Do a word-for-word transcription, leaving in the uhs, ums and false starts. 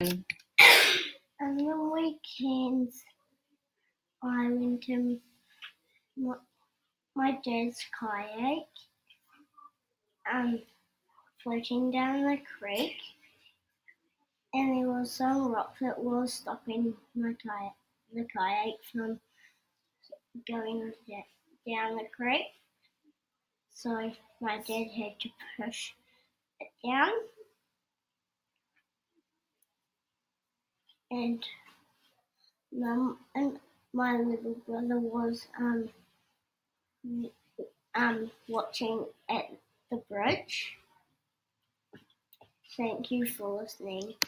On the weekends, I went to my, my dad's kayak, um, floating down the creek, and there was some rock that was stopping my kayak, the kayak from going down the creek. So my dad had to push it down, and mum and my little brother was um um watching at the bridge. Thank you for listening.